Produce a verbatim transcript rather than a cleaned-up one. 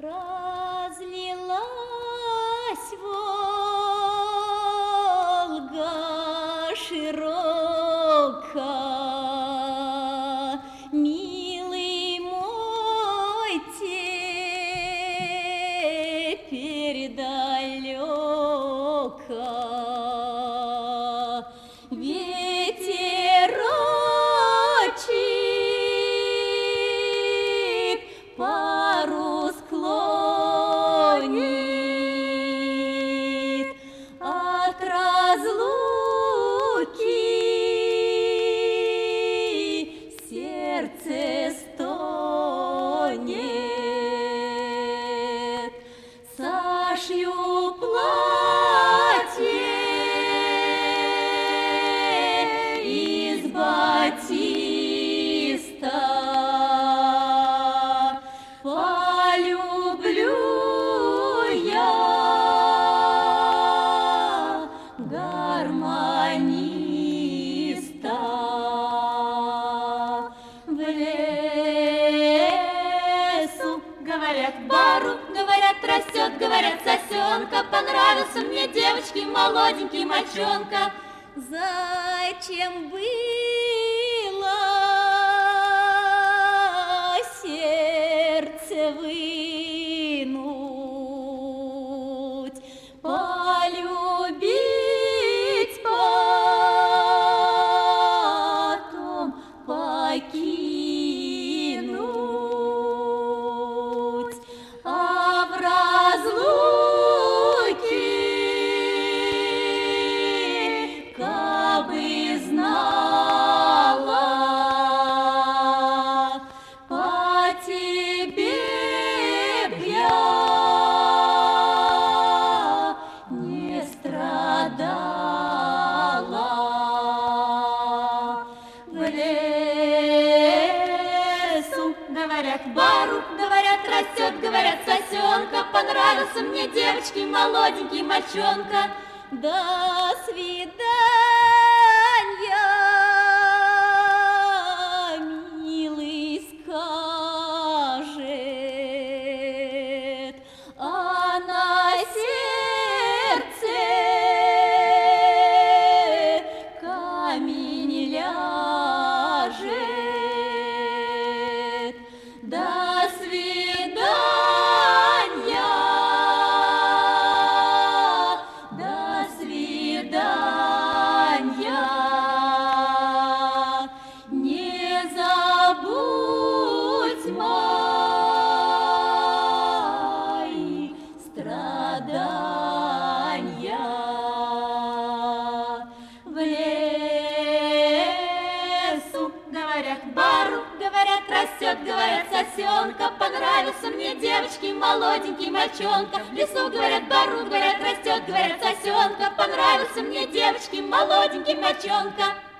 Разлилась Волга широко, милый мой, теперь далеко. Ветерочек парус клонит, от разлуки сердце стонет. Сошью платье из батиста, полюблю я гармониста. В лесу, говорят, бару, говорят, растет, говорят, сосенка. Понравился мне, девочки, молоденький мальчонка. Зачем было сердце вынуть, полюбить, потом покинуть, а в разлуке кабы знала, по тебе б я не страдала. В лесу, говорят, бару, говорят, растет, говорят, сосенка. Понравился мне, девочки, молоденький мальчонка. До свидания, милый, скажет, а на сердце камень ляжет. До свидания, до свидания. Не забудь мои страдания. В лесу, говорят, бару, говорят, растет, говорят, сосенка. Понравился мне, девочки, молоденький мальчонка. В лесу, говорят, бару, говорят, растет, говорят, сосенка. Понравился мне, девочки, молоденький мальчонка.